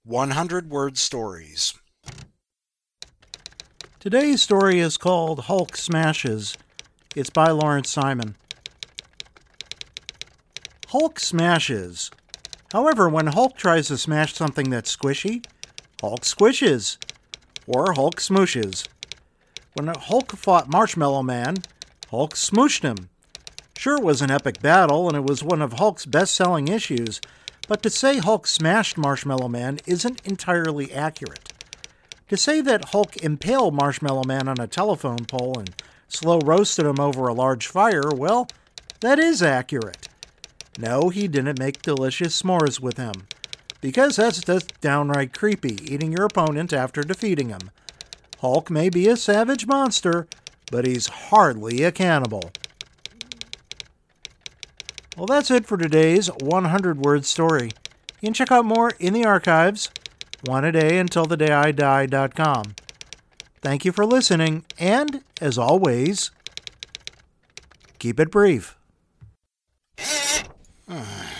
100-word stories. Today's story is called Hulk Smashes. It's by Lawrence Simon. Hulk smashes. However, when Hulk tries to smash something that's squishy, Hulk squishes, or Hulk smooshes. When Hulk fought Marshmallow Man, Hulk smooshed him. Sure, it was an epic battle, and it was one of Hulk's best-selling issues, but to say Hulk smashed Marshmallow Man isn't entirely accurate. To say that Hulk impaled Marshmallow Man on a telephone pole and slow roasted him over a large fire, well, that is accurate. No, he didn't make delicious s'mores with him, because that's just downright creepy, eating your opponent after defeating him. Hulk may be a savage monster, but he's hardly a cannibal. Well, that's it for today's 100-word story. You can check out more in the archives, oneadayuntilthedayidie.com. Thank you for listening, and, as always, keep it brief.